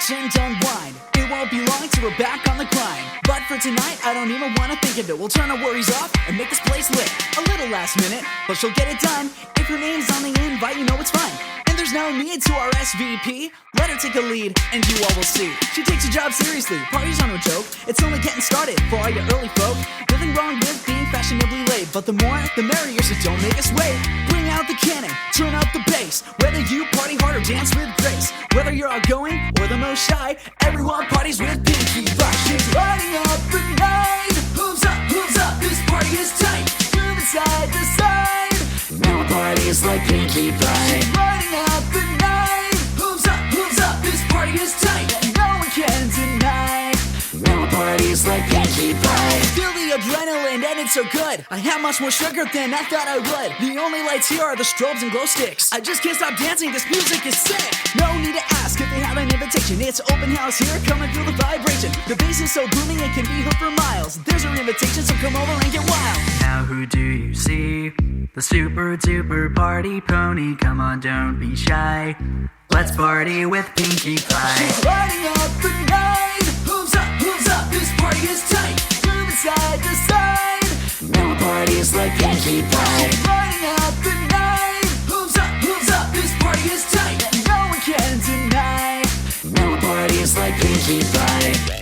relax and unwind. It won't be long till we're back on the grind. But for tonight, I don't even wanna think of it. We'll turn our worries off and make this place lit. A little last minute, but she'll get it done. If her name's on the invite, you know it's fine. And there's no need to RSVP. Let her take a lead, and you all will see. She takes her job seriously, parties on no joke. It's only getting started for all your early folk. Nothing wrong with being fashionably late, but the more, the merrier, so don't make us wait. Bring out the cannon, turn up the bass. Whether you party hard or dance with grace, whether you're outgoing or the most shy, everyone parties with Pinkie Pie. She's lighting up the night. Hooves up, this party is tight. Moving side to side. Now our party's like Pinkie Pie. She's lighting up the night. Hooves up, this party is tight. No one can deny. Now our party's like Pinkie Pie. Feel the adrenaline and it's so good. I have much more sugar than I thought I would. The only lights here are the strobes and glow sticks. I just can't stop dancing, this music is sick. No need to ask if they have an invitation. It's open house here, come and feel the vibration. The bass is so booming it can be heard for miles. There's our invitation, so come over and get wild. Now who do you see? The super duper party pony. Come on, don't be shy. Let's party with Pinkie Pie. She's lighting up the night. Hooves up, this party is tight. Moving side to side. Now our party's like Pinkie Pie. She's lighting up the night. Hooves up, this party is tight. No one can deny. Now our party's like Pinkie Pie.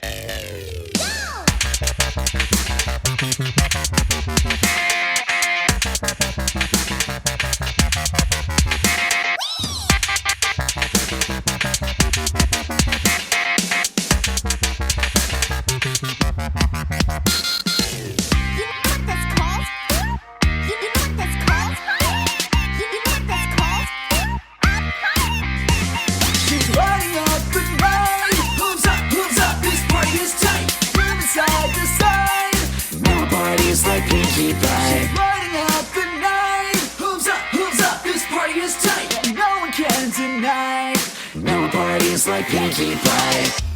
Like Pinkie Pie. She's lighting up the night. Hooves up, this party is tight. No one can deny. Now our party's like Pinkie Pie.